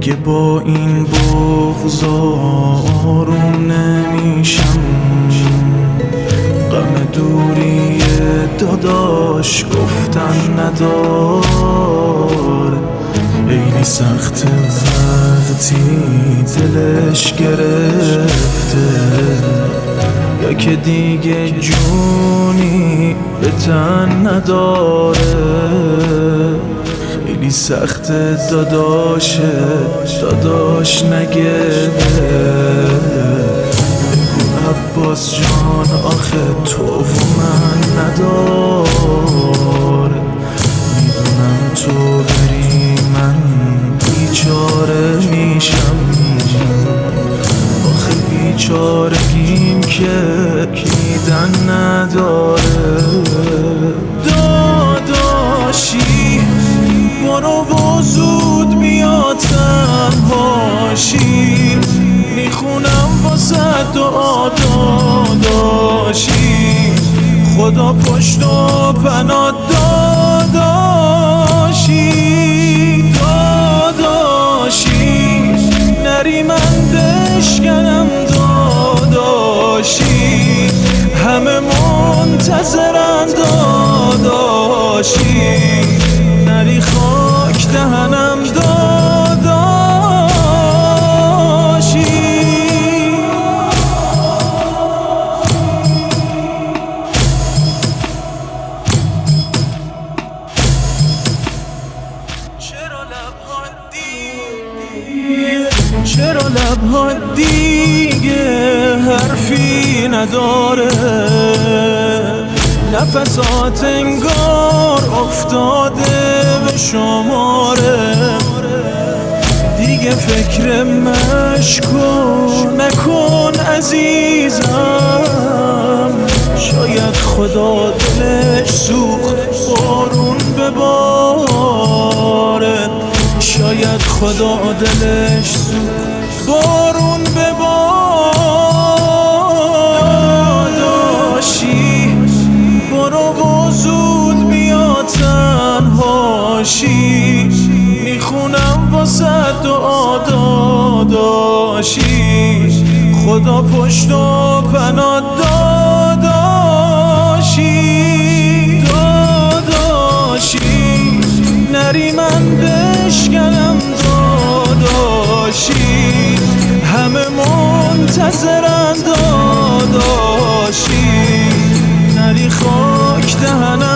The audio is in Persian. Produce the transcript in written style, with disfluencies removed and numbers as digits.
دیگه با این بغض آروم نمیشم. غم دوری داداش گفتن نداره، خیلی سخت وقتی دلش گرفته، یا که دیگه جونی به تن نداره. خیلی سخت داداش نگه بگو عباس جان آخه تو و من نداره. میدونم تو بری من بیچاره میشم، آخه بیچارگیم که دیدن نداره. داداشی برو و زود بیا تنهاشی، میخونم واسه دعا داداشی، خدا پشت و پناه داداشی. داداشی نری من بشکنم داداشی، همه منتظرن داداشی، نری خاک دهنم داداشی. چرا لبها دیگه حرفی نداره، نفسات انگار افتاده به شماره. دیگه فکر مشکو نکن عزیزم، شاید خدا دلش سوخت بارون بباره، شاید خدا دلش سوخت بارون بباره. داداشی برو و زود بیا تنهاشی، میخونم واسه دعا داداشی، خدا پشت و پناه داداشی. داداشی نری من بشکنم داداشی، همه منتظرن داداشی، نری خاک دهنم